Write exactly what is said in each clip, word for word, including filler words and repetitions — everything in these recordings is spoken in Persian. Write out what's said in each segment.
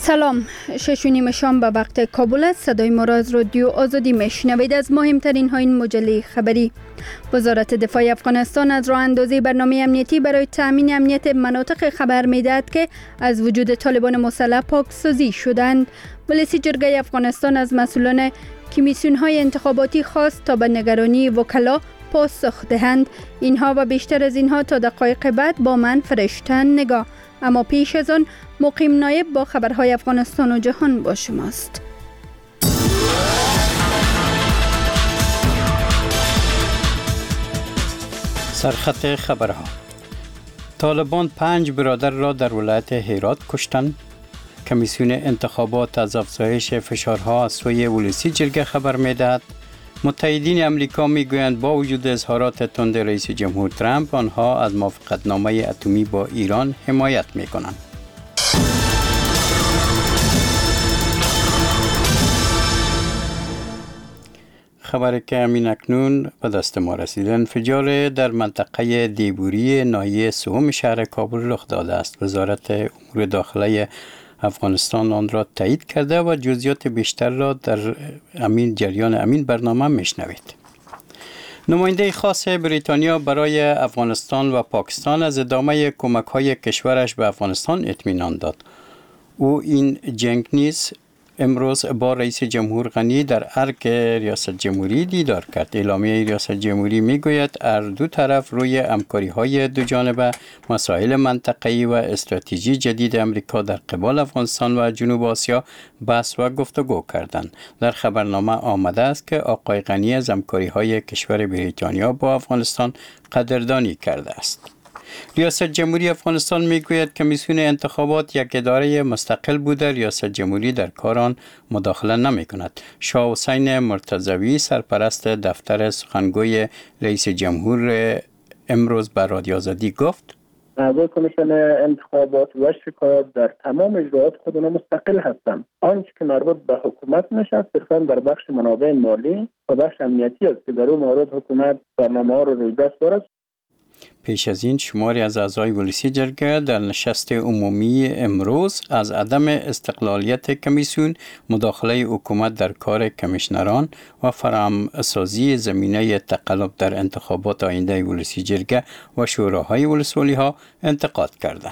سلام، شش و نیم شام به وقت کابل است. صدای ما را از رادیو آزادی میشنوید. از مهمترین ها این مجله خبری: وزارت دفاع افغانستان از راه اندازی برنامه امنیتی برای تامین امنیت مناطق خبر میدهد که از وجود طالبان مسلح پاکسازی شدند. مجلس جرگه افغانستان از مسئولان کمیسیون های انتخاباتی خواست تا به نگرانی وکلا پاسخ دهند. اینها و بیشتر از اینها تا دقایق بعد با من فرشته نگاه. اما پیش از آن مقیم نایب با خبرهای افغانستان و جهان با شماست. سرخط خبرها: طالبان پنج برادر را در ولایت هرات کشتند. کمیسیون انتخابات از افزایش فشارها از سوی ولسی جرگه خبر می‌دهد. متحدین امریکا میگویند با وجود اظهارات تند رئیس جمهور ترامپ، آنها از موافقتنامه اتمی با ایران حمایت میکنند. خبری که همین اکنون به دست ما رسیده: انفجار در منطقه دیبوری ناحیه سوم شهر کابل رخ داده است. وزارت امور داخله افغانستان آن را تایید کرده و جزئیات بیشتر را در امین جریان امین برنامه میشنوید. نماینده خاص بریتانیا برای افغانستان و پاکستان از ادامه کمک‌های کشورش به افغانستان اطمینان داد. او این جنگنیز امروز با رئیس جمهور غنی در ارگ ریاست جمهوری دیدار کرد. اعلامیه ریاست جمهوری میگوید هر دو طرف روی همکاری‌های دو جانبه، مسائل منطقه‌ای و استراتژی جدید امریکا در قبال افغانستان و جنوب آسیا بحث و گفتگو کردند. در خبرنامه آمده است که آقای غنی از همکاری‌های کشور بریتانیا با افغانستان قدردانی کرده است. ریاست جمهوری افغانستان میگوید کمیسیون انتخابات یک اداره مستقل بوده. ریاست جمهوری در کار آن مداخله نمی کند. شاه حسین مرتضوی سرپرست دفتر سخنگوی رئیس جمهور امروز به رادیو آزادی گفت: اعضای کمیسیون انتخابات و شکایات در تمام اجراءات خودشان مستقل هستند. آنچه که مربوط به حکومت میشه صرفاً در بخش منابع مالی و بخش امنیتی است که در اون مورد حکومت برنامه‌ها را روی دست دارد. پیش از این شماری از اعضای ولسی جرگه در نشست عمومی امروز از عدم استقلالیت کمیسیون، مداخله حکومت در کار کمیشنران و فراهم‌سازی زمینه تقلب در انتخابات آینده ولسی جرگه و شوراهای ولسوالی ها انتقاد کردند.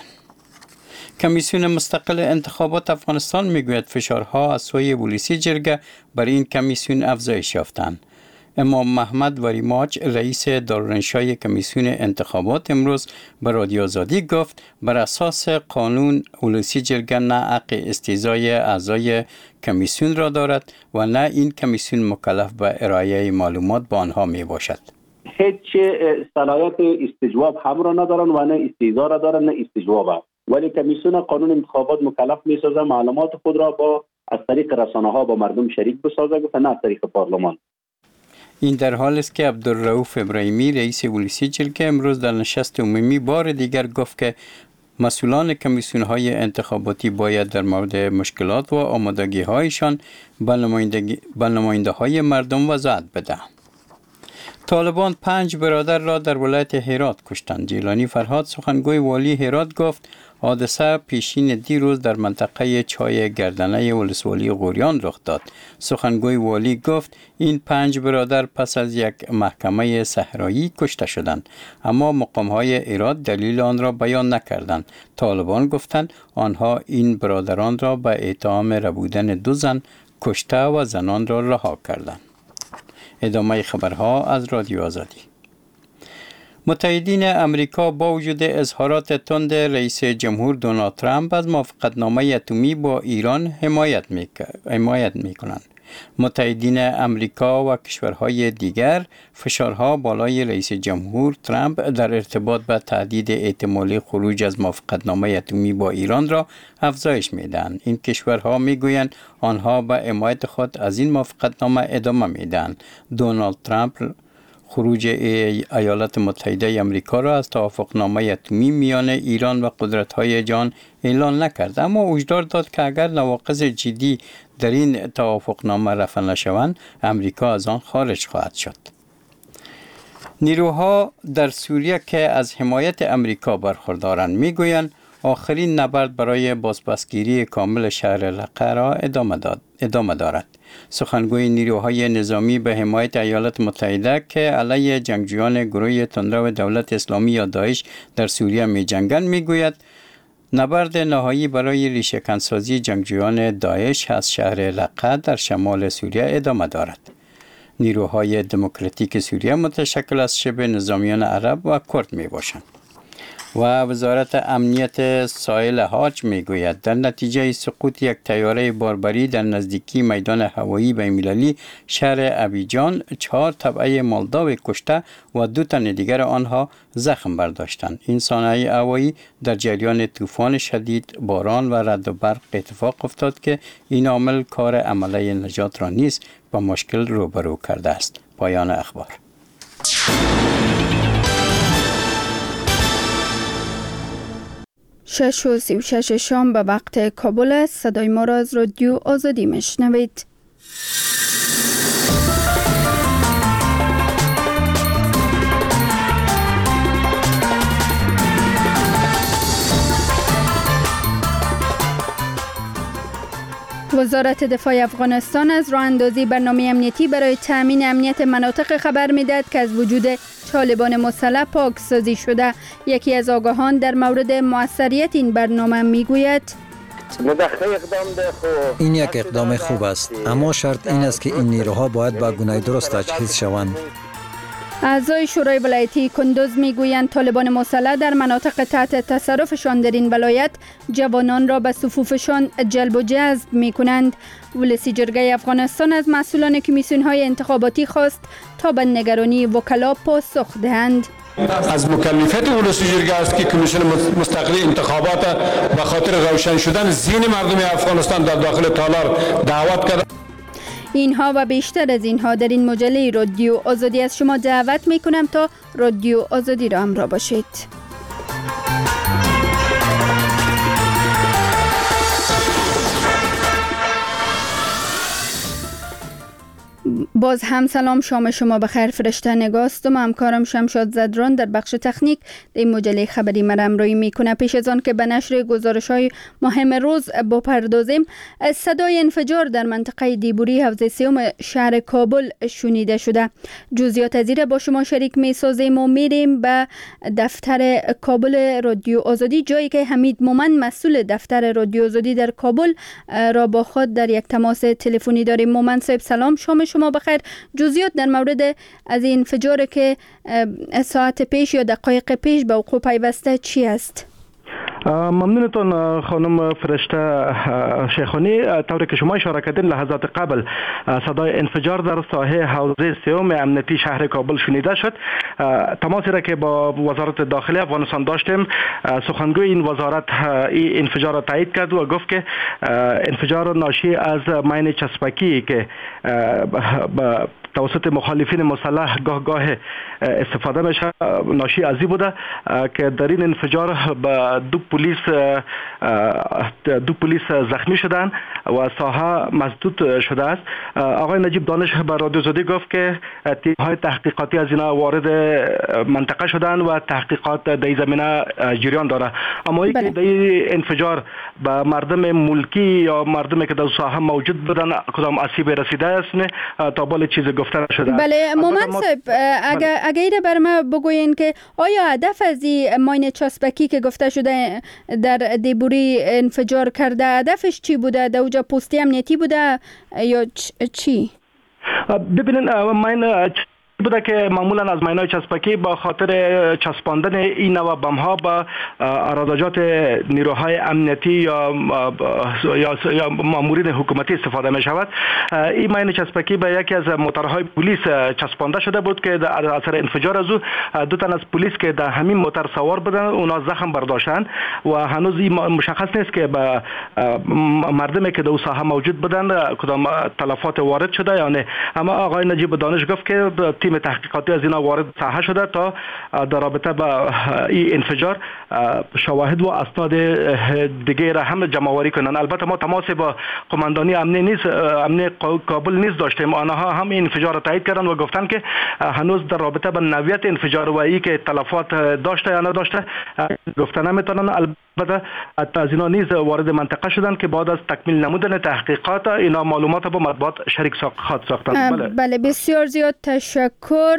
کمیسیون مستقل انتخابات افغانستان میگوید فشارها از سوی ولسی جرگه بر این کمیسیون افزایش یافتند. امام محمد وریماج رئیس دارالانشای کمیسیون انتخابات امروز به رادیو آزادی گفت بر اساس قانون ولسی جرگه نه حق استیضای اعضای کمیسیون را دارد و نه این کمیسیون مکلف به ارائه معلومات به آنها می باشد. هیچ صلاحیت استجواب هم را ندارن و نه استیضا را دارن نه استجواب، ولی کمیسیون قانون انتخابات مکلف می سازه معلومات خود را با از طریق رسانه ها با مردم شریک بسازه و نه از طریق پارلمان. این در حال است که عبدالرؤوف ابراهیمی رئیس ولسی جرگه امروز در نشست عمومی بار دیگر گفت که مسئولان کمیسیون های انتخاباتی باید در مورد مشکلات و آمادگی هایشان به نماینده های مردم وضاحت بدهند. طالبان پنج برادر را در ولایت هرات کشتند. جیلانی فرهاد سخنگوی والی هرات گفت حادثه پیشین دیروز در منطقه چای گردنه ولسوالی غوریان رخ داد. سخنگوی والی گفت این پنج برادر پس از یک محکمه صحرایی کشته شدند، اما مقام‌های هرات دلیل آن را بیان نکردند. طالبان گفتند آنها این برادران را به اتهام ربودن دو زن کشته و زنان را رها کردند. ادامه خبرها از رادیو آزادی. متحدین امریکا با وجود اظهارات تند رئیس جمهور دونالد ترامپ از موافقتنامه اتمی با ایران حمایت می‌کنند. متحدین امریکا و کشورهای دیگر فشارها بالای رئیس جمهور ترامپ در ارتباط به تهدید احتمالی خروج از موافقتنامه اتمی با ایران را افزایش می‌دهند. این کشورها می‌گویند آنها به حمایت خود از این موافقتنامه ادامه می‌دهند. دونالد ترامپ خروج ایالات متحده آمریکا را از توافقنامه اتمی میان ایران و قدرت‌های جهان اعلان نکرد، اما هشدار داد که اگر نواقص جدی در این توافقنامه رفع نشوند، امریکا از آن خارج خواهد شد. نیروها در سوریه که از حمایت امریکا برخوردارند میگویند آخرین نبرد برای بازپسگیری کامل شهر لقه را ادامه داد ادامه دارد. سخنگوی نیروهای نظامی به حمایت ایالات متحده که علیه جنگجویان گروه تندرو دولت اسلامی یا داعش در سوریه می جنگند می گوید نبرد نهایی برای ریشه‌کنسازی جنگجویان داعش از شهر لقه در شمال سوریه ادامه دارد. نیروهای دموکراتیک سوریه متشکل از شبه نظامیان عرب و کرد می باشند. و وزارت امنیت ساحل حاج می گوید در نتیجه سقوط یک طیاره باربری در نزدیکی میدان هوایی بین‌المللی شهر ابیجان چهار تبعه مالداو کشته و دو تن دیگر آنها زخم برداشتند. این صنایع هوایی در جریان طوفان شدید، باران و رعد و برق اتفاق افتاد که این عامل کار عمله نجات را نیز با مشکل روبرو کرده است. پایان اخبار. شش و سی و شش شام به وقت کابل است. صدای ما را از رادیو آزادی میشنوید. وزارت دفاع افغانستان از راه اندازی برنامه امنیتی برای تأمین امنیت مناطق خبر می‌دهد که از وجود طالبان مسلح پاکسازی شده. یکی از آگاهان در مورد موثریت این برنامه میگوید این یک اقدام خوب است، اما شرط این است که این نیروها باید با گونه درست تجهیز شوند. اعضای شورای ولایتی کندوز میگویند طالبان مسلح در مناطق تحت تصرفشان در این ولایت جوانان را به صفوفشان جلب و جذب میکنند. ولسی جرگه افغانستان از مسئولان کمیسیون‌های انتخاباتی خواست تا به نگرانی وکلا پاسخ دهند. از مکلفیت ولسی جرگه است که کمیسیون مستقل انتخابات به خاطر روشن شدن ذهن مردم افغانستان در داخل تالار دعوت کرد. اینها و بیشتر از اینها در این مجله رادیو آزادی از شما دعوت می کنم تا رادیو آزادی را همراه باشید. باز هم سلام، شام شما بخیر. فرشته نگاستم، همکارم شمشاد زدران در بخش تکنیک در این مجله خبری مرم روی میکنه. پیش از آن که به نشر گزارش های مهم روز بپردازیم، صدای انفجار در منطقه دیبوری حوزه سیوم شهر کابل شنیده شده. جزئیات از با شما شریک می سازیم و میریم به دفتر کابل رادیو آزادی، جایی که حمید مومن مسئول دفتر رادیو آزادی در کابل را با خود در یک تماس تلفنی داریم. مومن صاحب سلام، شام شما بخیر. جزئیات در مورد از این انفجار که ساعت پیش یا دقایق پیش به وقوع پیوسته چی است؟ ممنونتون خانم فرشته شیخانی. طوری که شما اشاره کردین لحظات قبل صدای انفجار در ساحه حوزه سیوم امنیتی شهر کابل شنیده شد. تماسی را که با وزارت داخلی افغانستان داشتیم، سخنگوی این وزارت این انفجار را تایید کرد و گفت که انفجار ناشی از ماین چسبکی که توسط مخالفین مسلح گاه گاه استفاده میشه ناشی از این بوده که در این انفجار به دو پلیس دو پلیس زخمی شدن و ساحه مسدود شده است. آقای نجیب دانش به رادیو آزادی گفت که تیم‌های تحقیقاتی از اینا وارد منطقه شدن و تحقیقات در این زمینه جریان داره. اما اینکه در این انفجار به مردم ملکی یا مردمی که در ساحه موجود بودن کدام آسیب رسیده است نه تا بال چیز گفته نشده. بله مومن صاحب، اگر اگر بر ما بگوین که آیا هدف از این ماین چسبکی که گفته شده در دیبوری انفجار کرده هدفش چی بوده؟ در اوجا پستی امنیتی بوده یا چی؟ ببینین ماین بوده که معمولا از ماین‌های چسبکی با خاطر چسباندن این نوع بم‌ها با اراضیات نیروهای امنیتی یا یا یا مامورین حکومتی استفاده می شود. این ماین چسبکی به یکی از موتورهای پلیس چسبانده شده بود که در اثر انفجار از او دو تن از پلیس که در همین موتور سوار بودند اونا زخم برداشتند و هنوز این مشخص نیست که به مردمی که در ساحه موجود بودند کدام تلفات وارد شده یا نه. اما آقای نجیب دانش گفت که تیم تحقیقاتی از اینا وارد ساحه شده تا در رابطه با این انفجار شواهد و اسناد دیگه را هم جمع آوری کنند. البته ما تماس با قماندانی امنی نیز امنی کابل نیز داشتیم. آنها هم این انفجار را تایید کردند و گفتند که هنوز در رابطه با نوعیت انفجار و ای که تلفات داشته یا نداشته گفته نمیتونن. بعد از اینا نیز وارد منطقه شدند که بعد از تکمیل نمودن تحقیقات اینا معلومات با مطبوعات شریک خواهد ساختند. بله. بله بسیار زیاد تشکر.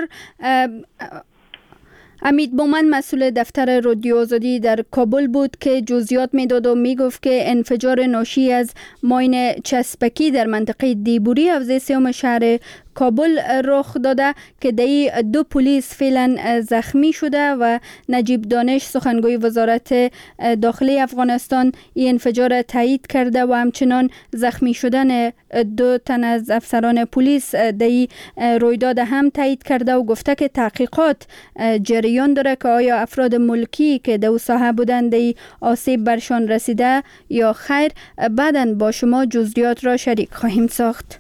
امید بومن مسئول دفتر رادیو آزادی در کابل بود که جزئیات میداد و میگفت که انفجار ناشی از ماین چسبکی در منطقه دیبوری حوزه سیوم شهر کابل رخ داده که دی دو پلیس فعلا زخمی شده و نجیب دانش سخنگوی وزارت داخلی افغانستان این انفجار تایید کرده و همچنان زخمی شدن دو تن از افسران پلیس دی رویداد هم تایید کرده و گفته که تحقیقات جریان داره که آیا افراد ملکی که دو ساحه بودند دی آسیب برشان رسیده یا خیر. بعداً با شما جزئیات را شریک خواهیم ساخت.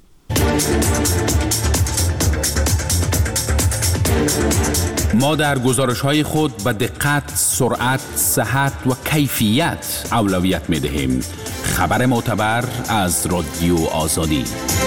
ما در گزارش‌های خود به دقت، سرعت، صحت و کیفیت اولویت می‌دهیم. خبر معتبر از رادیو آزادی.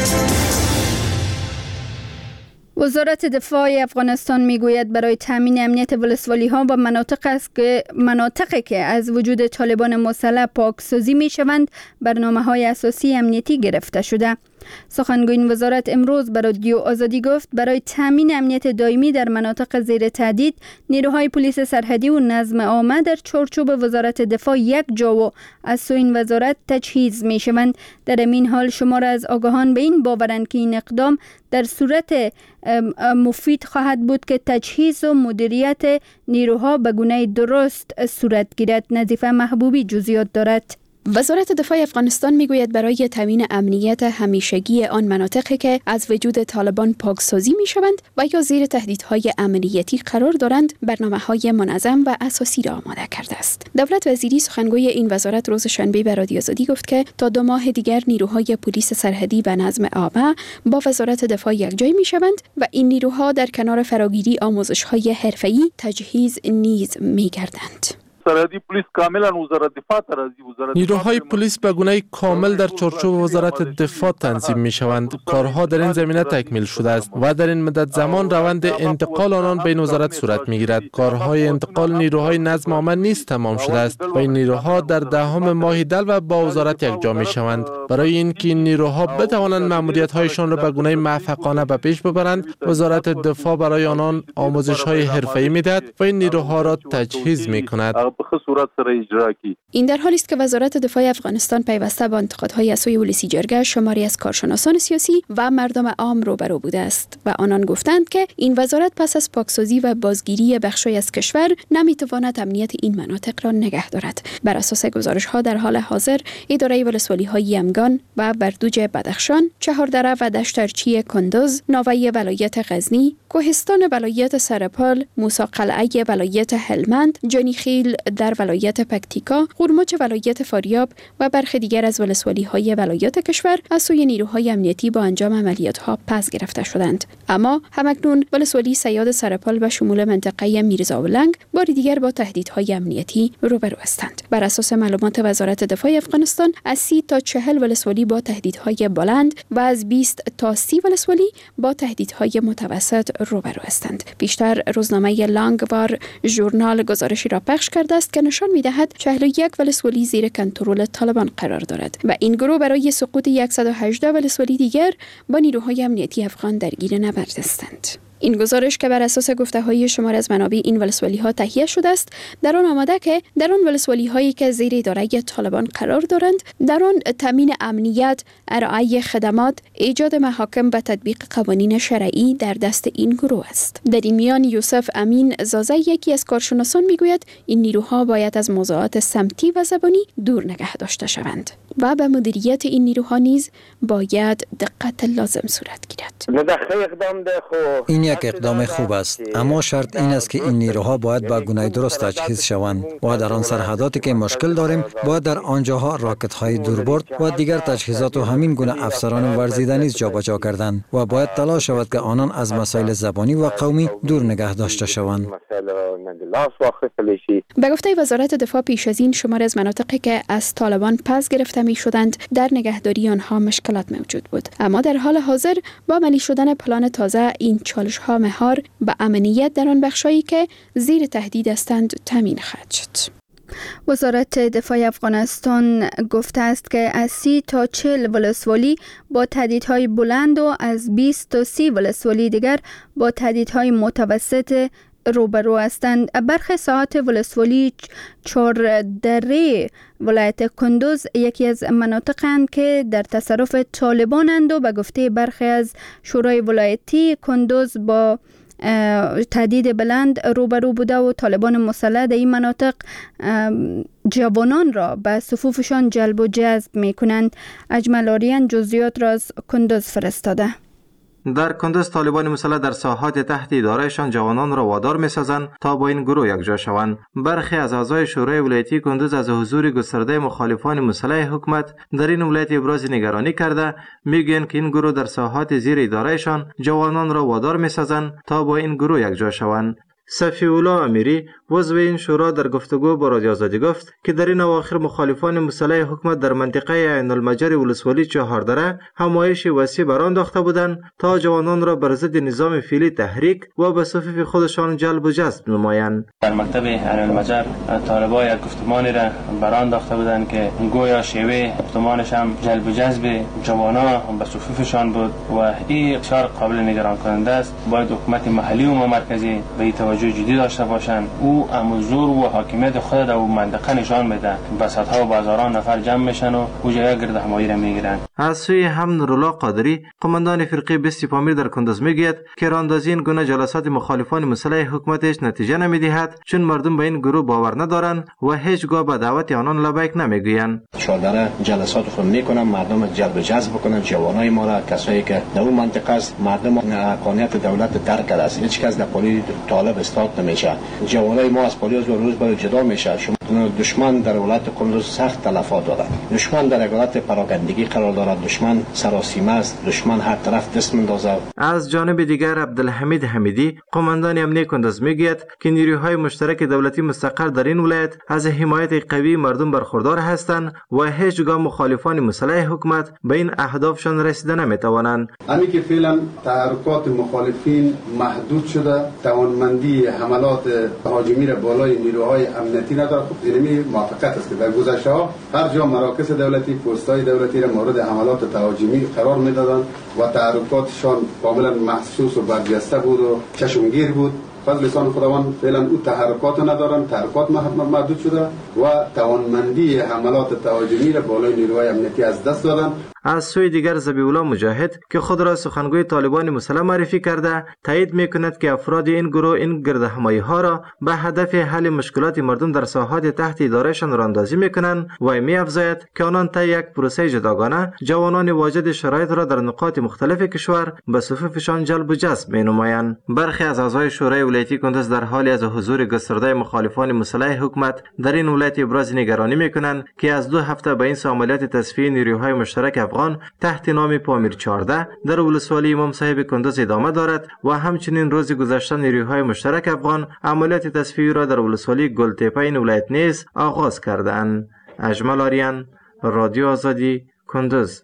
وزارت دفاع افغانستان میگوید برای تامین امنیت ولسوالی ها و مناطق است که مناطقی که از وجود طالبان مسلح پاکسازی می شوند برنامه های اساسی امنیتی گرفته شده. سخنگوی این وزارت امروز به رادیو آزادی گفت برای تامین امنیت دائمی در مناطق زیر تهدید نیروهای پلیس سرحدی و نظم عامه در چارچوب وزارت دفاع یک جا و از سوی این وزارت تجهیز می شوند. در این حال شمار از آگاهان به این باورند که این اقدام در صورت مفید خواهد بود که تجهیز و مدیریت نیروها به گونه درست صورت گیرد. نظیفه محبوبی جزئیات دارد. وزارت دفاع افغانستان میگوید برای تامین امنیت همیشگی آن مناطقی که از وجود طالبان پاکسازی میشوند و یا زیر تهدیدهای امنیتی قرار دارند برنامه‌های منظم و اساسی را آماده کرده است. دولت وزیری سخنگوی این وزارت روز شنبه به رادیو آزادی گفت که تا دو ماه دیگر نیروهای پلیس سرحدی و نظم عامه با وزارت دفاع یکجای میشوند و این نیروها در کنار فراگیری آموزش‌های حرفه‌ای تجهیز نیز می‌گردند. سرحدی پلیس کاملا وزارت دفاع ترازی وزارت نیروهای پلیس به گونه کامل در چارچوب وزارت دفاع تنظیم می شوند. کارها در این زمینه تکمیل شده است و در این مدت زمان روند انتقال آنان به این وزارت صورت می گیرد. کارهای انتقال نیروهای نظم عامه نیز تمام شده است و این نیروها در دهم ماه دل و با وزارت یکجا می شوند. برای اینکه این نیروها بتوانند مأموریت هایشان را به گونه موفقانه به پیش ببرند، وزارت دفاع برای آنان آموزش های حرفه‌ای می دهد و این نیروها را تجهیز می کند. این در حالی است که وزارت دفاع افغانستان پیوسته با انتقادهای از سوی ولسی جرگه شماری از کارشناسان سیاسی و مردم عام روبرو بوده است و آنان گفتند که این وزارت پس از پاکسازی و بازگیری بخشی از کشور نمیتواند امنیت این مناطق را نگه دارد. بر اساس گزارش‌ها در حال حاضر اداره ولسوالی‌های یمگان و بردوج بدخشان، چهاردره و دشترچی کندوز، ناوی ولایت غزنی، کوهستان ولایت سرپال، موسی قلعه ولایت هلمند، جانیخیل در ولایت پکتیکا، قرمچ ولایت فاریاب و برخی دیگر از ولسوالی‌های ولایات کشور از سوی نیروهای امنیتی با انجام عملیات‌ها پس گرفته شدند. اما همکنون ولسوالی سیاد سرپال و شمول منطقه میرزاولنگ بار دیگر با تهدیدهای امنیتی روبرو هستند. بر اساس معلومات وزارت دفاع افغانستان از سی تا چهل ولسوالی با تهدیدهای بلند و از بیست تا سی ولسوالی با تهدیدهای متوسط روبرو هستند. بیشتر روزنامه لانگوار ژورنال گزارشی را پخش کرده است که نشان می‌دهد چهل و یک ولسوالی زیر کنترل طالبان قرار دارد و این گروه برای سقوط صد و هجده ولسوالی دیگر با نیروهای امنیتی افغان درگیر نبرد هستند. این گزارش که بر اساس گفته‌های شمار از منابع این ولسوالی‌ها تهیه شده است، در آن آمده که در آن ولسوالی‌هایی که زیر اداره طالبان قرار دارند، در آن تامین امنیت، ارائه خدمات، ایجاد محاکم و تطبیق قوانین شرعی در دست این گروه است. در این میان یوسف امین زازه یکی از کارشناسان میگوید این نیروها باید از موضوعات سمتی و زبانی دور نگه داشته شوند و به مدیریت این نیروها نیز باید دقت لازم صورت گیرد. این یک اقدام خوب است، اما شرط این است که این نیروها باید با گونه درست تجهیز شوند و در آن سرحداتی که مشکل داریم باید در آنجاها راکت های دوربرد و دیگر تجهیزات و همین گونه افسران ورزیده نیز جابجا کردند و باید تلاش شود که آنان از مسائل زبانی و قومی دور نگه داشته شوند. به گفته وزارت دفاع پیش از این شمار از مناطقی که از طالبان پس گرفته می شدند در نگهداری آنها مشکلات موجود بود، اما در حال حاضر با عملی شدن پلان تازه این چالش ها مهار به امنیت در آن بخشایی که زیر تهدید هستند تامین خواهد شد. وزارت دفاع افغانستان گفته است که از سی تا چهل ولسوالی با تهدیدهای بلند و از بیست تا سی ولسوالی دیگر با تهدیدهای متوسط روبرو هستند. برخی ساحات ولسوالی چهار دره ولایت کندوز یکی از مناطقند که در تصرف طالبانند و به گفته برخی از شورای ولایتی کندوز با تهدید بلند روبرو بوده و طالبان مسلح در این مناطق جوانان را به صفوفشان جلب و جذب می کنند. اجمل آریان جزئیات را از کندوز فرستاده. در کندوز طالبان مسلح در ساحات تحت ادارهشان جوانان را وادار می‌سازند تا با این گروه یکجا شوند. برخی از اعضای شورای ولایتی کندوز از حضور گسترده مخالفان مسلح حکومت در این ولایت ابراز نگرانی کرده، میگویند که این گروه در ساحات زیر ادارهشان جوانان را وادار می‌سازند تا با این گروه یکجا شوند. صفی الله امیری عضو این شورا در گفتگو با رادیو آزادی گفت که در این اواخر مخالفان مسلح حکومت در منطقه عین المجر ولسوالی چهاردره همایش وسیع برانداخته بودند تا جوانان را بر ضد نظام فعلی تحریک و به صفوف خودشان جلب و جذب نمایند. در مکتب عین المجر طالبان یک گفتمانی را برانداخته بودند که گویا شیوه گفتمانش هم جلب و جذب جوانان به صفوفشان بود و این بسیار قابل نگران کننده است. باید حکومت محلی و مرکزی به توجه جدی داشته باشند. او امزور و حاکمیت خود در اون منطقه نشان میده. بساطها و بازاران نفر جمع میشن و اونجا گرد همایی را میگیرن. از سوی هم نورالله قادری قماندان فرقه بیست پامیر در کندوز میگوید که راندازی این گونه جلسات مخالفان مسلح حکومتش نتیجه نمیدهد چون مردم به این گروه باور ندارند و هیچگاه به دعوت آنان لبیک نمیگویند. چهاردره جلسات خود میکنن مردم جلب و جذب کنن جوانای ما را، کسایی که در اون منطقه است مردم حقانیت دولت درک کرده است. هیچ کس در پالی طالب استاد نمیشه. جوانای ما از پالی روز به روز جدا میشه. شما دشمن در ولایت کندوز سخت تلفات دارد. دشمن در حالت پراگندگی قرار دارد. دشمن سراسیمه است. دشمن هر طرف دست میندازه. از جانب دیگر عبدالحمید حمیدی قماندان امنیه کندوز میگوید که نیروهای مشترک دولتی مستقر در این ولایت از حمایت قوی مردم برخوردار هستند و هیچگاه مخالفان مسلح حکومت به این اهدافشان رسیده نمیتوانند. همین که فعلا تحرکات مخالفین محدود شده، توانمندی حملات تهاجمی را بالای نیروهای امنیتی ندارد. اینمی موافقت است که در گذشته ها هر جا مراکز دولتی پست‌های دولتی را مورد حملات تهاجمی قرار میدادند و تحرکاتشان کاملا محسوس و برجسته بود و چشمگیر بود. فضل لسان خداوند فعلا او تحرکات ندارن، تحرکات محدود شده و توانمندی حملات تهاجمی را بالای نیروهای امنیتی از دست دادن. از سوی دیگر ذبیح الله مجاهد که خود را سخنگوی طالبان مسلح معرفی کرده تایید میکند که افراد این گروه این گردهمایی ها را به هدف حل مشکلات مردم در ساحات تحت ادارهشان راندازی میکنند و میافزاید که آنان طی یک پروسه جداگانه جوانان واجد شرایط را در نقاط مختلف کشور به صفوفشان جلب و جذب مینمایند. برخی از اعضای شورای ولایتی کندوز در حالی از حضور گسترده مخالفان مسلح حکومت در این ولایت ابراز نگرانی میکنند که از دو هفته به این عملیات تصفیه نیروهای مشترک افغان تحت نام پامیر چهارده در ولسوالی امام صاحب کندوز ادامه دارد و همچنین روز گذشته نیروهای مشترک افغان عملیات تصفیه را در ولسوالی گلتپه این ولایت نیز آغاز کردند. اجمل آریان، رادیو آزادی، کندوز.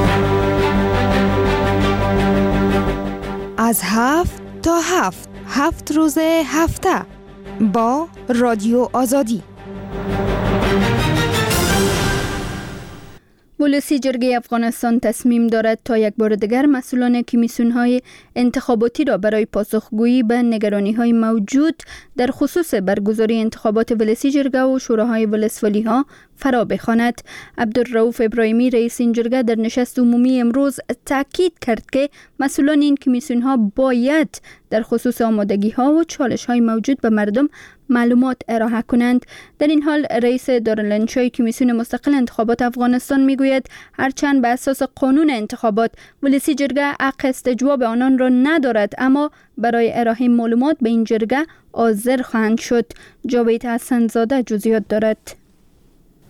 از هفت تا هفت هفت روز هفته با رادیو آزادی. ولسی جرگه افغانستان تصمیم دارد تا یک بار دیگر مسئولان کمیسیون‌های انتخاباتی را برای پاسخگویی به نگرانی‌های موجود در خصوص برگزاری انتخابات ولسی جرگه و شوراهای ولسوالی‌ها فرا بخواند. عبدالرؤوف ابراهیمی رئیس این جرگه در نشست عمومی امروز تاکید کرد که مسئولان این کمیسیون‌ها باید در خصوص آمادگی‌ها و چالش‌های موجود به مردم معلومات ارائه کنند. در این حال رئیس دارالانشای کمیسیون مستقل انتخابات افغانستان میگوید هرچند به اساس قانون انتخابات ولسی جرگه حق استجواب آنان را ندارد، اما برای ارائه معلومات به این جرگه حاضر خواهند شد. جاوید حسن زاده جزئیات دارد.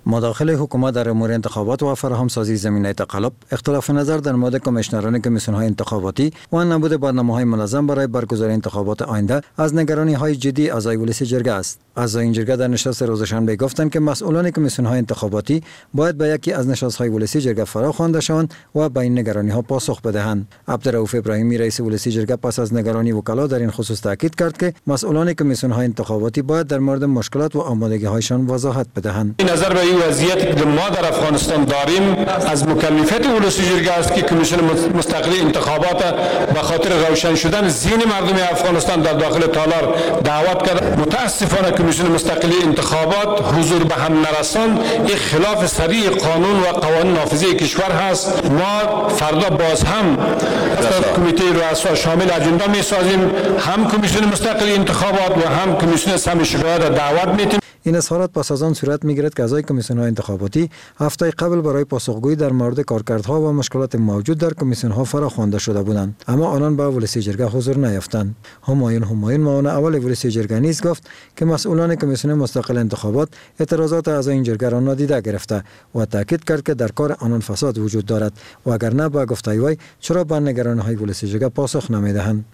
مداخله حکومت در امور انتخابات و فراهم سازی زمینه تقلب، اختلاف نظر در مورد کمیشنران کمیسیون‌های انتخاباتی و نبود برنامه‌های منظم برای برگزاری انتخابات آینده از نگرانی‌های جدی اعضای ولسی جرگه است. اعضای این جرگه در نشست روز شنبه گفتند که مسئولان کمیسیون‌های انتخاباتی باید به یکی از نشست‌های ولسی جرگه فرا خوانده شوند و به این نگرانی‌ها پاسخ بدهند. عبدالرؤوف ابراهیمی رئیس ولسی جرگه پس از نگرانی وکلا در این خصوص تاکید کرد که مسئولان کمیسیون‌های انتخاباتی باید در مورد مشکلات و آمادگی‌هایشان وضاحت بدهند. این نظر به این وضعیتی که ما در افغانستان داریم از مکلفیت ولسی جرگه است که کمیسیون مستقلی انتخابات به خاطر روشن شدن ذهن مردم افغانستان در داخل تالار دعوت کرد. متاسفانه کمیسیون مستقلی انتخابات حضور به هم نرسان این خلاف صریح قانون و قوانین نافذه کشور هست. ما فردا باز هم کمیته رؤسا شامل اجندا می سازیم، هم کمیسیون مستقلی انتخابات و هم کمیسیون سم شکایات دعوت میتیم. این اظهارات پس از آن صورت می‌گیرد که اعضای کمیسیون‌های انتخاباتی هفته قبل برای پاسخگویی در مورد کارکردها و مشکلات موجود در کمیسیون‌ها فراخوانده شده بودند، اما آنان به ولسی جرگه حضور نیافتند. همایون همایون معاون اول ولسی جرگه نیز گفت که مسئولان کمیسیون مستقل انتخابات اعتراضات اعضای این جرگه را نادیده گرفته و تاکید کرد که در کار آنان فساد وجود دارد و اگر نه به گفته وی چرا به نگرانی‌های ولسی جرگه پاسخ نمی‌دهند.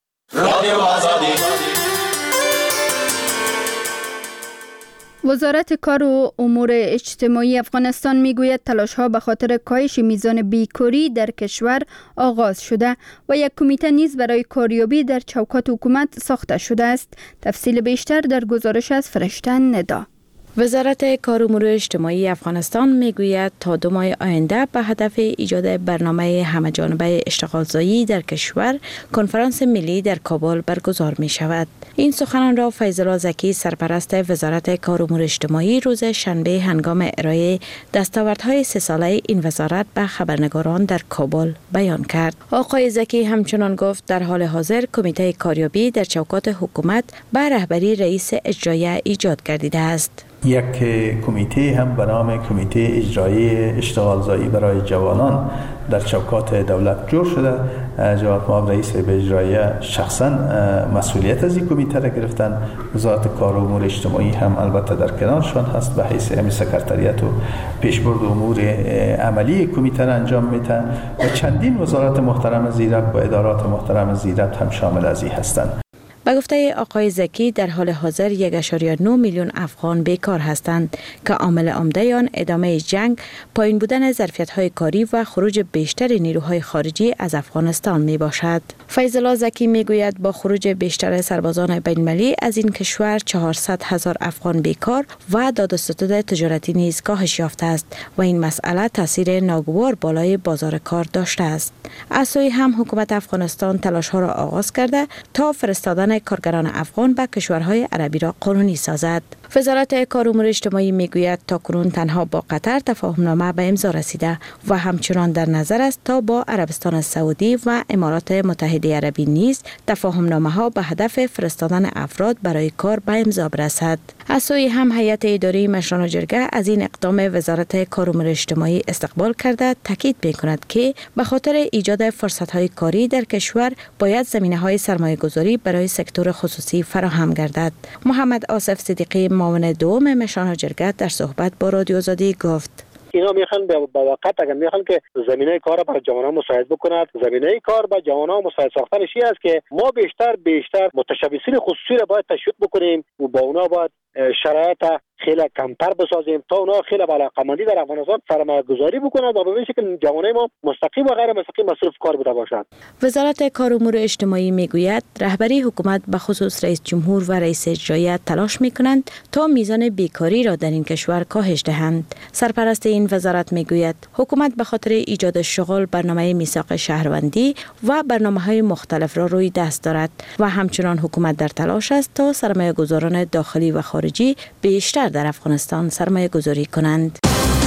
وزارت کار و امور اجتماعی افغانستان میگوید تلاش‌ها به خاطر کاهش میزان بیکاری در کشور آغاز شده و یک کمیته نیز برای کاریابی در چوکات حکومت ساخته شده است. تفصیل بیشتر در گزارش از فرشته ندا. وزارت کار و امور اجتماعی افغانستان میگوید تا دو ماه آینده به هدف ایجاد برنامه همه‌جانبه اشتغالزایی در کشور کنفرانس ملی در کابل برگزار می شود. این سخنان را فیض الله زکی سرپرست وزارت کار و امور اجتماعی روز شنبه هنگام ارائه دستاوردهای سه ساله این وزارت به خبرنگاران در کابل بیان کرد. آقای زکی همچنان گفت در حال حاضر کمیته کاریابی در چوکات حکومت به رهبری رئیس اجرایی ایجاد گردیده است. یک کمیته هم به نام کمیته اجرایی اشتغالزایی برای جوانان در چوکات دولت جور شده. جواب ما رئیس به اجرایی شخصا مسئولیت از این کمیته را گرفتن. وزارت کار و امور اجتماعی هم البته در کنارشان هست به حیث امی سکرتریت و پیشبرد امور عملی کمیته را انجام میتن و چندین وزارت محترم زیرک و ادارات محترم زیرک هم شامل از این هستند. به گفته آقای زکی در حال حاضر یک ممیز نه میلیون افغان بیکار هستند که عامل عمده آن ادامه جنگ، پایین بودن ظرفیت‌های کاری و خروج بیشتر نیروهای خارجی از افغانستان می باشد. فیض الله زکی می گوید با خروج بیشتر سربازان بین‌المللی از این کشور چهارصد هزار افغان بیکار و داد و ستد تجارتی نیز کاهش یافته است و این مسئله تاثیر ناگوار بالای بازار کار داشته است. از سوی هم حکومت افغانستان تلاش‌ها را آغاز کرده تا فرستادن کارگران افغان به کشورهای عربی را قانونی سازد. وزارت کار و امور اجتماعی میگوید تاکنون تنها با قطر تفاهمنامه به امضا رسیده و همچنان در نظر است تا با عربستان سعودی و امارات متحده عربی نیز تفاهمنامه ها به هدف فرستادن افراد برای کار به امضا برسد. از سوی هم هیئت اداری مشران جرگه از این اقدام وزارت کار و امور اجتماعی استقبال کرده تاکید می‌کند که به خاطر ایجاد فرصت‌های کاری در کشور باید زمینه‌های سرمایه‌گذاری برای سکتور خصوصی فراهم گردد. محمد آصف صدیقی معاون دوم مشران جرگه در صحبت با رادیو آزادی گفت اینا میخوان به وقت اگر میخوان که زمینه کار برای جوانان مساعد بکند، زمینه کار برای جوانان مساعد ساختنش این است که ما بیشتر بیشتر متشبثین خصوصی را باید تشویق بکنیم و با اونا باید شرایط خیلی کمتر بسازیم تا اونا خیلی به علاقه‌مندی در افغانستان سرمایه‌گذاری بکنند و به این شکل جوانای ما مستقیم و غیر مستقیم مصروف کار بوده باشند. وزارت کار و امور اجتماعی میگوید رهبری حکومت به خصوص رئیس جمهور و رئیس اجرایی تلاش میکنند تا میزان بیکاری را در این کشور کاهش دهند. سرپرست این وزارت میگوید حکومت به خاطر ایجاد شغل برنامه میثاق شهروندی و برنامه‌های مختلف را روی دست دارد و همچنان حکومت در تلاش است تا سرمایه‌گذاران داخلی و خارجی بیشتر در افغانستان سرمایه گذاری کنند.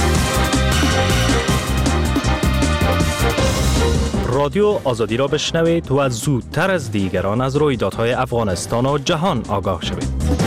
رادیو آزادی را بشنوید و زودتر از دیگران از رویدادهای افغانستان و جهان آگاه شوید.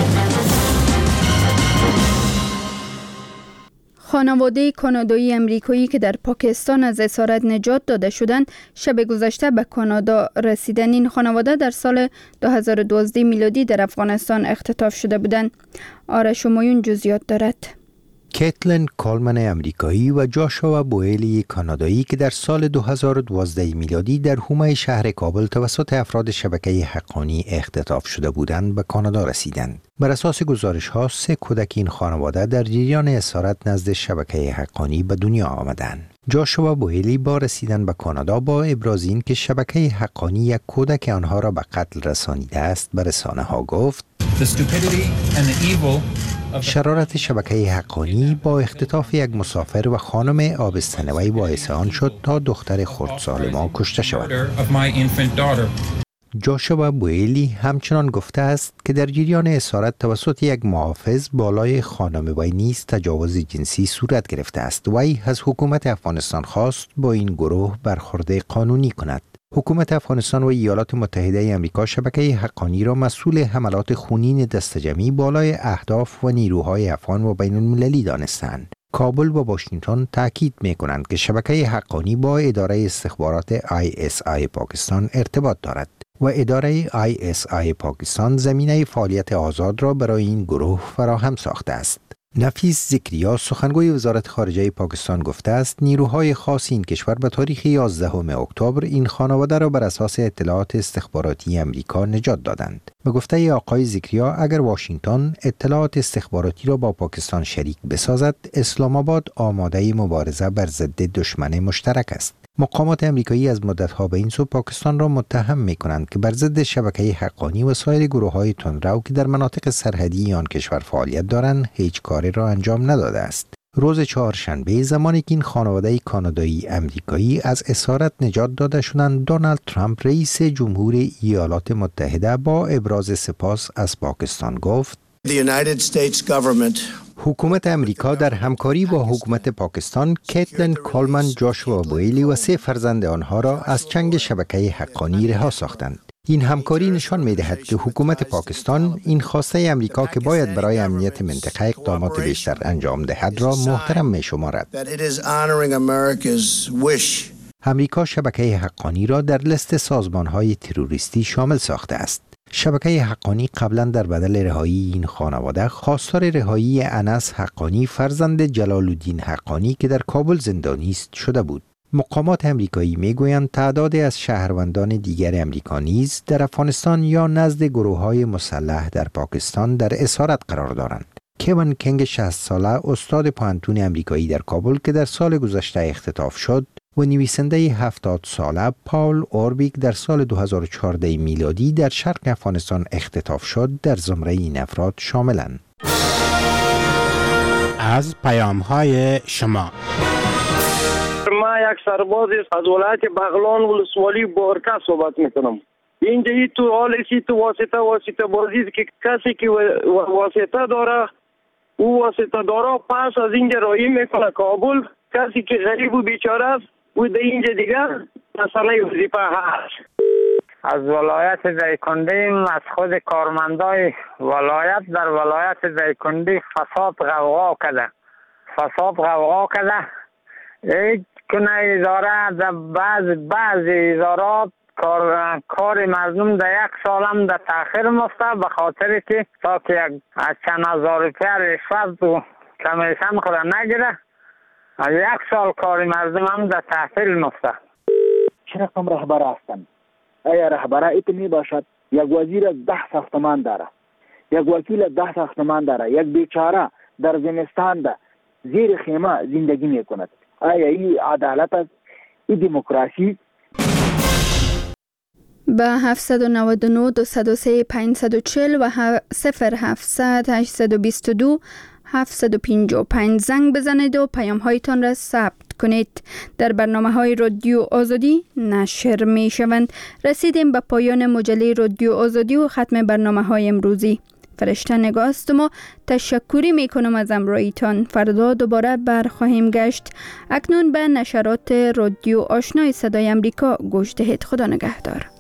خانواده کانادایی امریکایی که در پاکستان از اسارت نجات داده شدند شب گذشته به کانادا رسیدند. این خانواده در سال دو هزار و دوازده میلادی در افغانستان اختطاف شده بودند. آرش همایون جزئیات دارد. کیتلین کولمن امریکایی و جاشوا بوئلی کانادایی که در سال دو هزار و دوازده میلادی در حومه شهر کابل توسط افراد شبکه حقانی اختطاف شده بودند به کانادا رسیدند. بر اساس گزارش ها سه کودک این خانواده در جریان اسارت نزد شبکه حقانی به دنیا آمدند. جاشوا بوئلی با رسیدن به کانادا با ابراز این که شبکه حقانی یک کودک آنها را به قتل رسانیده است به رسانه ها گفت شرارت شبکه حقانی با اختطاف یک مسافر و خانم آبستنوی باعث آن شد تا دختر خردسال ما کشته شود. جاشوا بوئلی همچنان گفته است که در جریان اسارت توسط یک محافظ بالای خانم وی نیز تجاوز جنسی صورت گرفته است. وی از حکومت افغانستان خواست با این گروه برخورد قانونی کند. حکومت افغانستان و ایالات متحده آمریکا شبکه حقانی را مسئول حملات خونین دستجمعی بالای اهداف و نیروهای افغان و بین المللی دانستند. کابل و واشنگتن تاکید می‌کنند که شبکه حقانی با اداره استخبارات آی اس آی پاکستان ارتباط دارد و اداره آی اس آی پاکستان زمینه فعالیت آزاد را برای این گروه فراهم ساخته است. نفیس ذکریا سخنگوی وزارت خارجه پاکستان گفته است نیروهای خاص این کشور به تاریخ یازدهم اکتبر این خانواده را بر اساس اطلاعات استخباراتی امریکا نجات دادند. به گفته آقای ذکریا اگر واشنگتن اطلاعات استخباراتی را با پاکستان شریک بسازد اسلام آباد آماده مبارزه بر ضد دشمن مشترک است. مقامات امریکایی از مدت‌ها به این سو پاکستان را متهم می‌کنند که بر ضد شبکه حقانی و سایر گروه‌های تندرو که در مناطق سرحدی آن کشور فعالیت دارند هیچ کاری را انجام نداده است. روز چهارشنبه زمانی که این خانواده کانادایی امریکایی از اسارت نجات داده شدند، دونالد ترامپ رئیس جمهور ایالات متحده با ابراز سپاس از پاکستان گفت: حکومت امریکا در همکاری با حکومت پاکستان کیتلین کولمن، جاشوا بوئلی و سه فرزند آنها را از چنگ شبکه حقانی رها ساختند. این همکاری نشان می‌دهد که حکومت پاکستان این خواسته امریکا که باید برای امنیت منطقه اقدامات بیشتر انجام دهد را محترم می‌شمارد. امریکا شبکه حقانی را در لیست سازمان‌های تروریستی شامل ساخته است. شبکه حقانی قبلا در بدل رهایی این خانواده خواستار رهایی انس حقانی فرزند جلال الدین حقانی که در کابل زندانی است شده بود. مقامات امریکایی میگویند تعدادی از شهروندان دیگر امریکا نیز در افغانستان یا نزد گروه‌های مسلح در پاکستان در اسارت قرار دارند. کوین کنگ شصت ساله استاد پانتون امریکایی در کابل که در سال گذشته اختطاف شد و نویسنده هفتاد ساله پاول اوربیک در سال دو هزار و چهارده میلادی در شرق افغانستان اختطاف شد در زمره این افراد شاملند. از پیام‌های شما ما یک سرباز از ولایت بغلان ولسوالی بورکا صحبت میکنم. اینجا ای تو حال سی تو واسطه واسطه بازی که کسی که واسطه داره او واسطه داره پس از اینجا رایی میکنه کابل. کسی که غریب و بیچاره است و در اینجا دیگر مسئله وظیفه هست. از ولایت دایکنډی از خود کارمندای ولایت در ولایت دایکنډی فساد غوغا کرده فساد غوغا کرده یک کنه اداره در بعض بعضی ادارات کار کار مردم در یک سال هم در تاخیر مفته به خاطر که تا که یک چند هزار روپیه رشوت و کمیشن خود نگیره یک سال کار مردم هم در تحصیل مفته. چه رقم رهبر هستند؟ آیا رهبر ایتمی باشد؟ یک وزیر ده ساختمان داره، یک وکیل ده ساختمان داره، یک بیچاره در زمستان ده زیر خیمه زندگی میکند. آیا این عدالت است؟ این دموکراسی؟ به هفت نه نه دو صفر سه پنج چهار صفر و صفر هفتصد هشتصد و بیست و دو هفتصد و پنجاه و پنج زنگ بزنید و پیام هایتان را ثبت کنید. در برنامه های رادیو آزادی نشر می شوند. رسیدیم به پایان مجله رادیو آزادی و ختم برنامه های امروزی. فرشته نگاست ما تشکری می کنم از امرویتان. فردا دوباره برخواهیم گشت. اکنون به نشرات رادیو آشنای صدای امریکا گوش دهید. خدا نگهدار.